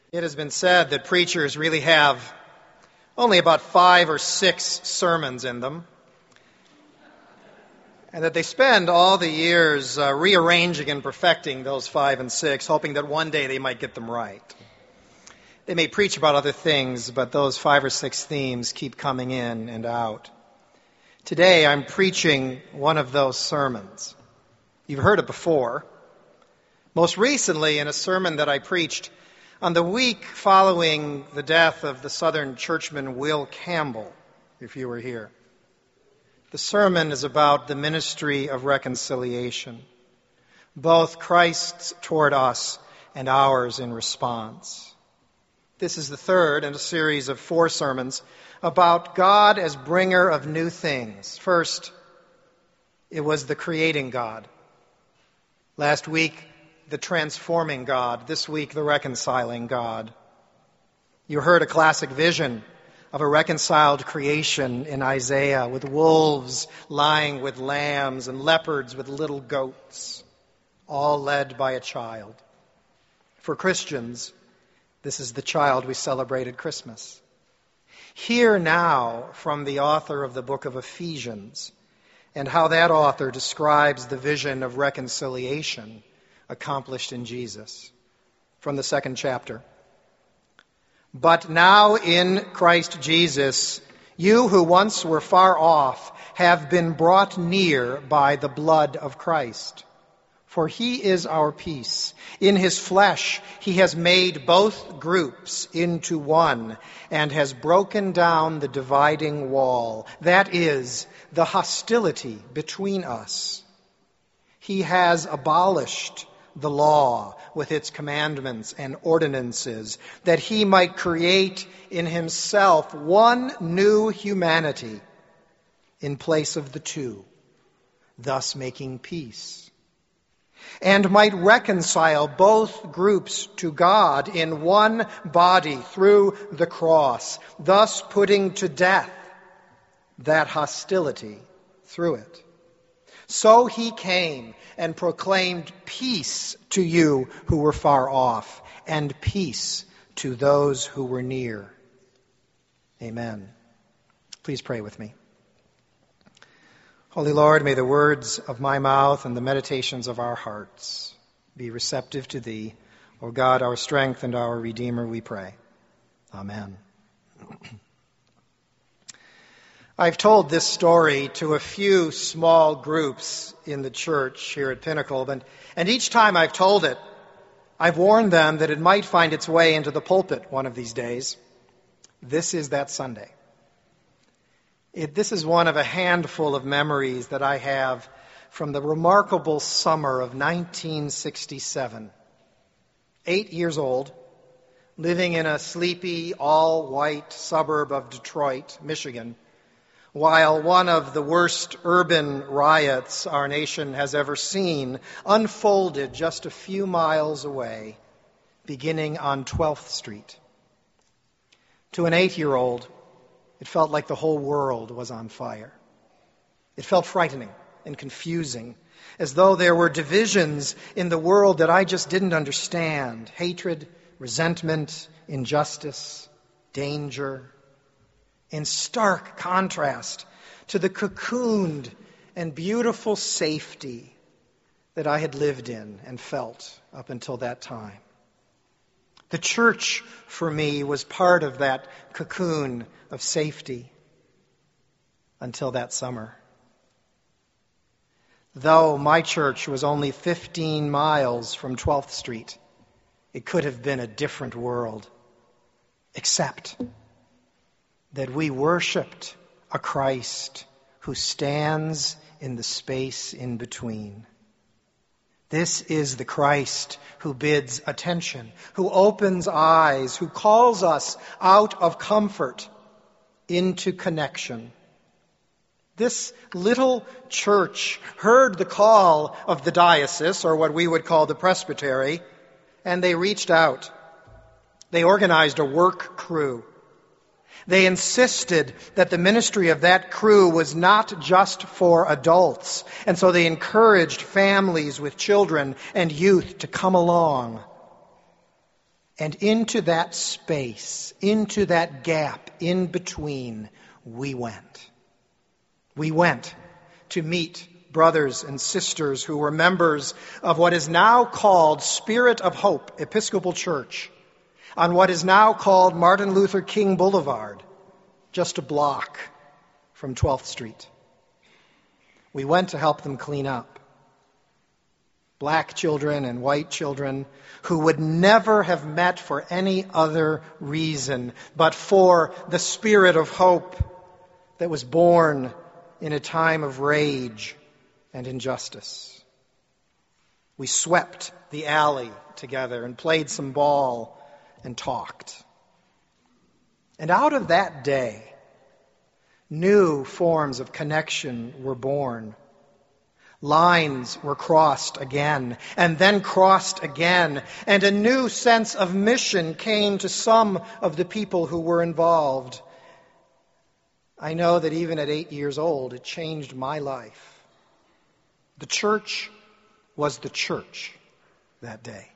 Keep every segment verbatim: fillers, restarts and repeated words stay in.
It has been said that preachers really have only about five or six sermons in them, and that they spend all the years uh, rearranging and perfecting those five and six, hoping that one day they might get them right. They may preach about other things, but those five or six themes keep coming in and out. Today I'm preaching one of those sermons. You've heard it before. Most recently in a sermon that I preached on the week following the death of the Southern churchman Will Campbell, if you were here. The sermon is about the ministry of reconciliation, both Christ's toward us and ours in response. This is the third in a series of four sermons about God as bringer of new things. First, it was the creating God. Last week, the transforming God. This week, the reconciling God. You heard a classic vision of a reconciled creation in Isaiah, with wolves lying with lambs and leopards with little goats, all led by a child. For Christians, this is the child we celebrate at Christmas. Hear now from the author of the book of Ephesians, and how that author describes the vision of reconciliation accomplished in Jesus. From the second chapter. But now in Christ Jesus, you who once were far off have been brought near by the blood of Christ. For he is our peace. In his flesh he has made both groups into one and has broken down the dividing wall, that is, the hostility between us. He has abolished the law with its commandments and ordinances, that he might create in himself one new humanity in place of the two, thus making peace, and might reconcile both groups to God in one body through the cross, thus putting to death that hostility through it. So he came and proclaimed peace to you who were far off, and peace to those who were near. Amen. Please pray with me. Holy Lord, may the words of my mouth and the meditations of our hearts be receptive to Thee. O God, our strength and our Redeemer, we pray. Amen. I've told this story to a few small groups in the church here at Pinnacle, and, and each time I've told it, I've warned them that it might find its way into the pulpit one of these days. This is that Sunday. It, this is one of a handful of memories that I have from the remarkable summer of nineteen sixty-seven. Eight years old, living in a sleepy, all-white suburb of Detroit, Michigan, while one of the worst urban riots our nation has ever seen unfolded just a few miles away, beginning on twelfth Street. To an eight-year-old, it felt like the whole world was on fire. It felt frightening and confusing, as though there were divisions in the world that I just didn't understand. Hatred, resentment, injustice, danger, in stark contrast to the cocooned and beautiful safety that I had lived in and felt up until that time. The church, for me, was part of that cocoon of safety until that summer. Though my church was only fifteen miles from twelfth Street, it could have been a different world, except that we worshiped a Christ who stands in the space in between. This is the Christ who bids attention, who opens eyes, who calls us out of comfort into connection. This little church heard the call of the diocese, or what we would call the presbytery, and they reached out. They organized a work crew. They insisted that the ministry of that crew was not just for adults, and so they encouraged families with children and youth to come along. And into that space, into that gap in between, we went. We went to meet brothers and sisters who were members of what is now called Spirit of Hope Episcopal Church on what is now called Martin Luther King Boulevard, just a block from twelfth Street. We went to help them clean up. Black children and white children who would never have met for any other reason but for the spirit of hope that was born in a time of rage and injustice. We swept the alley together and played some ball and talked. And out of that day, new forms of connection were born. Lines were crossed again, and then crossed again, and a new sense of mission came to some of the people who were involved. I know that even at eight years old, it changed my life. The church was the church that day.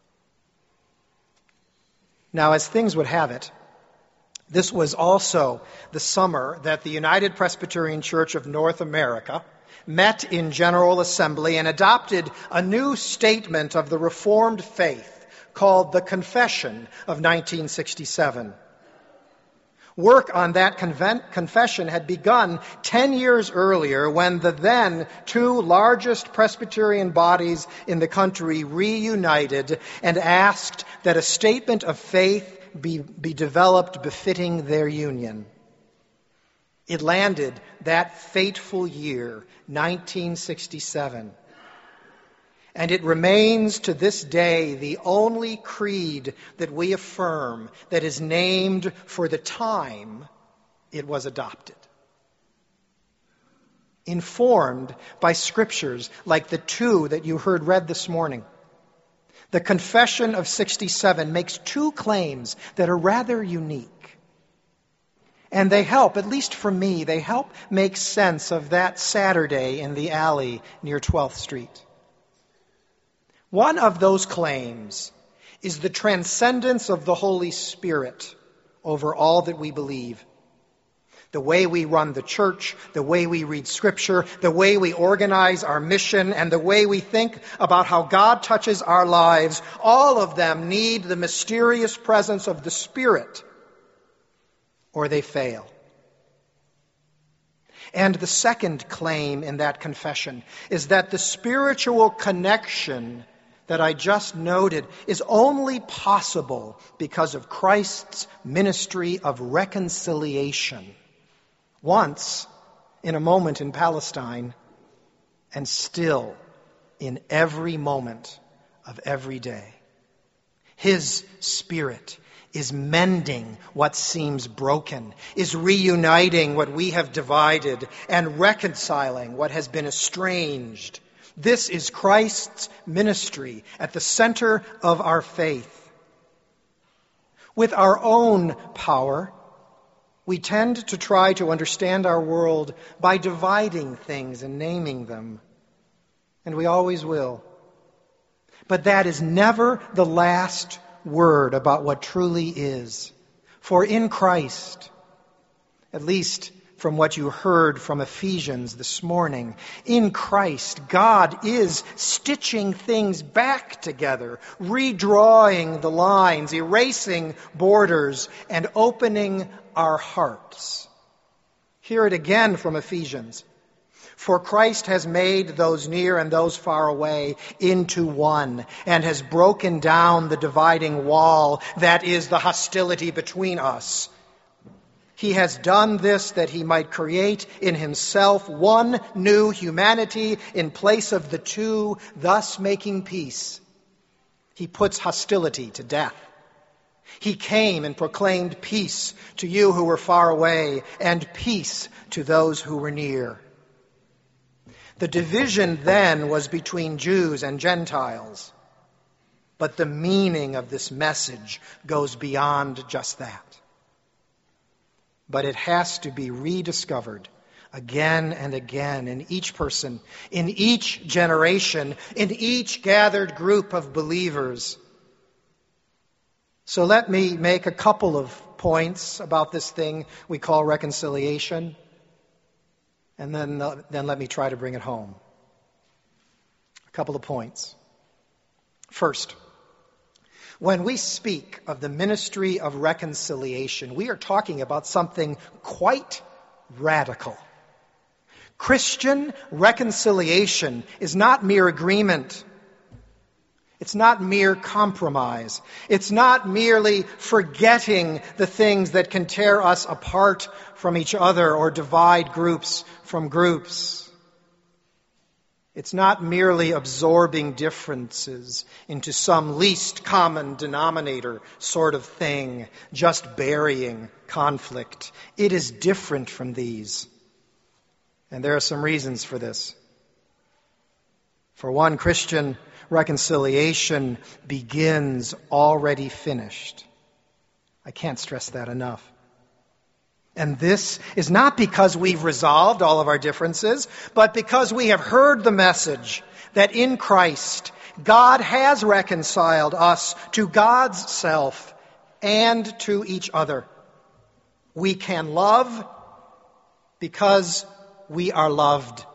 Now, as things would have it, this was also the summer that the United Presbyterian Church of North America met in General Assembly and adopted a new statement of the Reformed faith called the Confession of nineteen sixty-seven. Work on that conven- confession had begun ten years earlier when the then two largest Presbyterian bodies in the country reunited and asked that a statement of faith be, be developed befitting their union. It landed that fateful year, nineteen sixty-seven. And it remains to this day the only creed that we affirm that is named for the time it was adopted. Informed by scriptures like the two that you heard read this morning, the Confession of sixty-seven makes two claims that are rather unique. And they help, at least for me, they help make sense of that Saturday in the alley near twelfth Street. One of those claims is the transcendence of the Holy Spirit over all that we believe. The way we run the church, the way we read Scripture, the way we organize our mission, and the way we think about how God touches our lives, all of them need the mysterious presence of the Spirit, or they fail. And the second claim in that confession is that the spiritual connection that I just noted is only possible because of Christ's ministry of reconciliation. Once, in a moment in Palestine, and still in every moment of every day. His Spirit is mending what seems broken, is reuniting what we have divided, and reconciling what has been estranged. This is Christ's ministry at the center of our faith. With our own power, we tend to try to understand our world by dividing things and naming them. And we always will. But that is never the last word about what truly is. For in Christ, at least from what you heard from Ephesians this morning, in Christ, God is stitching things back together, redrawing the lines, erasing borders, and opening our hearts. Hear it again from Ephesians. For Christ has made those near and those far away into one, and has broken down the dividing wall that is the hostility between us. He has done this that he might create in himself one new humanity in place of the two, thus making peace. He puts hostility to death. He came and proclaimed peace to you who were far away and peace to those who were near. The division then was between Jews and Gentiles, but the meaning of this message goes beyond just that. But it has to be rediscovered again and again in each person, in each generation, in each gathered group of believers. So let me make a couple of points about this thing we call reconciliation, and then, uh, then let me try to bring it home. A couple of points. First, when we speak of the ministry of reconciliation, we are talking about something quite radical. Christian reconciliation is not mere agreement. It's not mere compromise. It's not merely forgetting the things that can tear us apart from each other or divide groups from groups. It's not merely absorbing differences into some least common denominator sort of thing, just burying conflict. It is different from these. And there are some reasons for this. For one, Christian reconciliation begins already finished. I can't stress that enough. And this is not because we've resolved all of our differences, but because we have heard the message that in Christ, God has reconciled us to God's self and to each other. We can love because we are loved.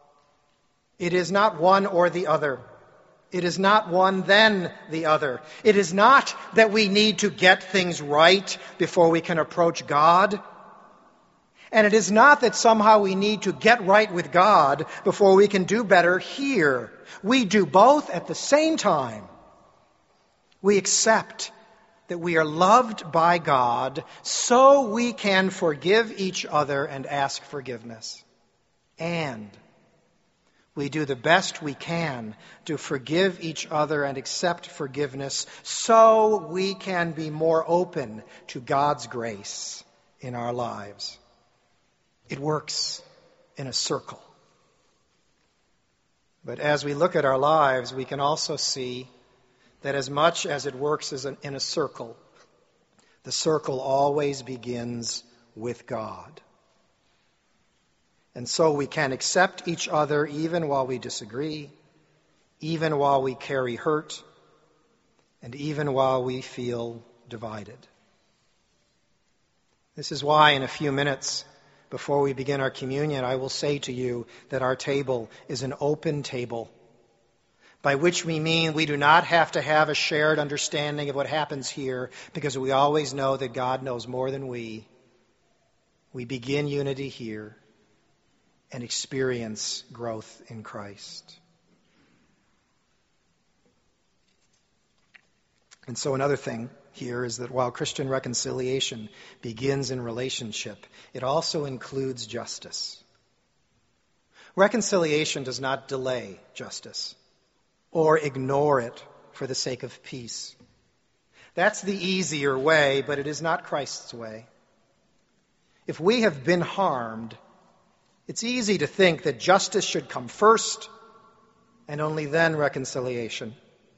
It is not one or the other. It is not one then the other. It is not that we need to get things right before we can approach God. And it is not that somehow we need to get right with God before we can do better here. We do both at the same time. We accept that we are loved by God so we can forgive each other and ask forgiveness. And we do the best we can to forgive each other and accept forgiveness so we can be more open to God's grace in our lives. It works in a circle. But as we look at our lives, we can also see that as much as it works as an, in a circle, the circle always begins with God. And so we can accept each other even while we disagree, even while we carry hurt, and even while we feel divided. This is why in a few minutes, before we begin our communion, I will say to you that our table is an open table, by which we mean we do not have to have a shared understanding of what happens here, because we always know that God knows more than we. We begin unity here and experience growth in Christ. And so another thing here is that while Christian reconciliation begins in relationship, it also includes justice. Reconciliation does not delay justice or ignore it for the sake of peace. That's the easier way, but it is not Christ's way. If we have been harmed, it's easy to think that justice should come first and only then reconciliation.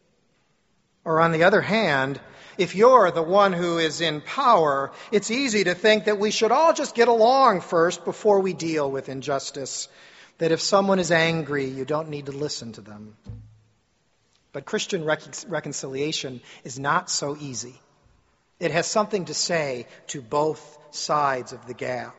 Or on the other hand, if you're the one who is in power, it's easy to think that we should all just get along first before we deal with injustice. That if someone is angry, you don't need to listen to them. But Christian rec- reconciliation is not so easy. It has something to say to both sides of the gap.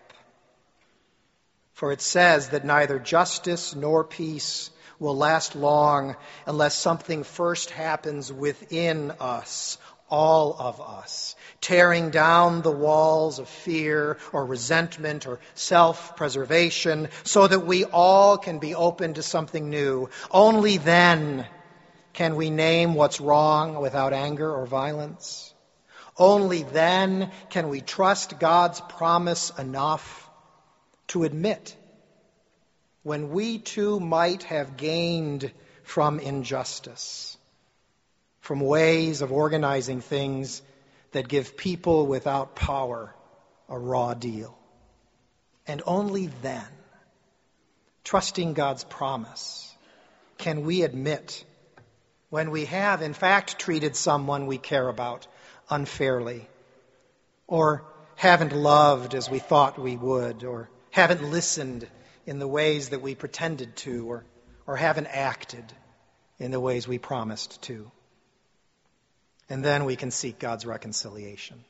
For it says that neither justice nor peace will last long unless something first happens within us, all of us, tearing down the walls of fear or resentment or self-preservation so that we all can be open to something new. Only then can we name what's wrong without anger or violence. Only then can we trust God's promise enough to admit when we too might have gained from injustice, from ways of organizing things that give people without power a raw deal. And only then, trusting God's promise, can we admit when we have in fact treated someone we care about unfairly, or haven't loved as we thought we would, or haven't listened in the ways that we pretended to, or, or haven't acted in the ways we promised to. And then we can seek God's reconciliation.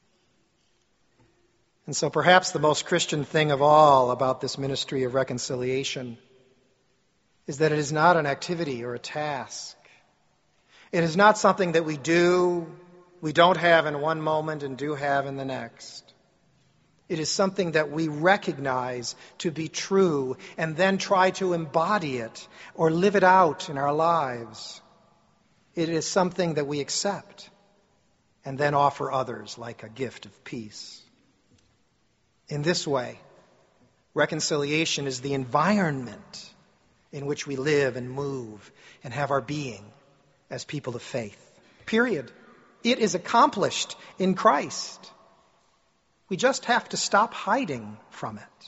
And so perhaps the most Christian thing of all about this ministry of reconciliation is that it is not an activity or a task. It is not something that we do, we don't have in one moment and do have in the next. It is something that we recognize to be true and then try to embody it or live it out in our lives. It is something that we accept and then offer others like a gift of peace. In this way, reconciliation is the environment in which we live and move and have our being as people of faith. Period. It is accomplished in Christ. We just have to stop hiding from it.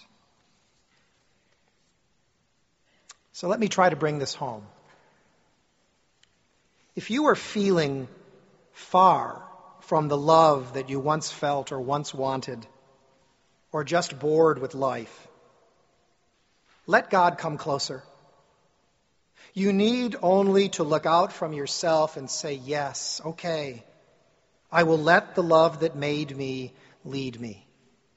So let me try to bring this home. If you are feeling far from the love that you once felt or once wanted, or just bored with life, let God come closer. You need only to look out from yourself and say, yes, okay, I will let the love that made me lead me.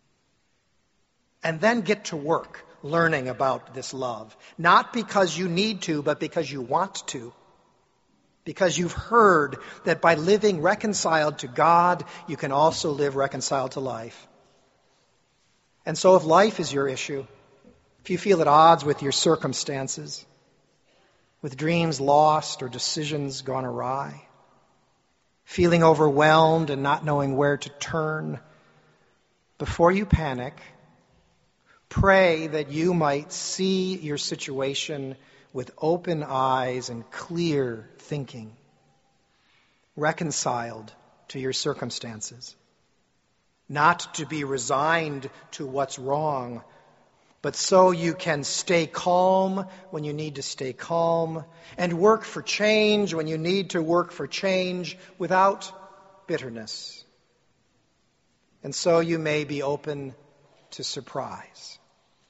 And then get to work learning about this love. Not because you need to, but because you want to. Because you've heard that by living reconciled to God, you can also live reconciled to life. And so if life is your issue, if you feel at odds with your circumstances, with dreams lost or decisions gone awry, feeling overwhelmed and not knowing where to turn, before you panic, pray that you might see your situation with open eyes and clear thinking, reconciled to your circumstances. Not to be resigned to what's wrong, but so you can stay calm when you need to stay calm and work for change when you need to work for change without bitterness. And so you may be open to surprise.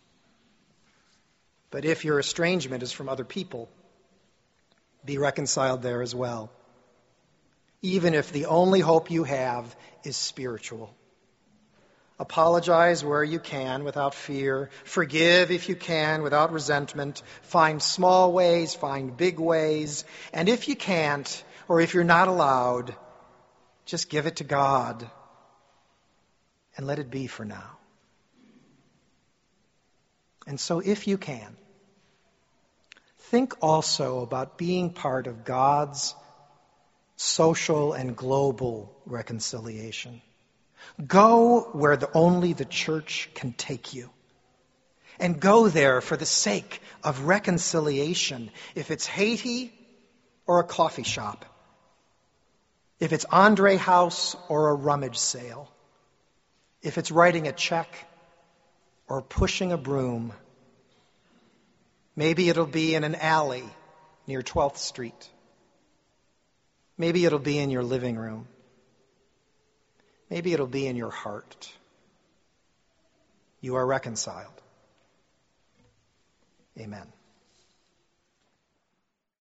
But if your estrangement is from other people, be reconciled there as well, even if the only hope you have is spiritual. Apologize where you can without fear. Forgive if you can without resentment. Find small ways, find big ways. And if you can't, or if you're not allowed, just give it to God and let it be for now. And so if you can, think also about being part of God's social and global reconciliation. Go where the, only the church can take you. And go there for the sake of reconciliation. If it's Haiti or a coffee shop. If it's Andre House or a rummage sale. If it's writing a check or pushing a broom. Maybe it'll be in an alley near twelfth Street. Maybe it'll be in your living room. Maybe it'll be in your heart. You are reconciled. Amen.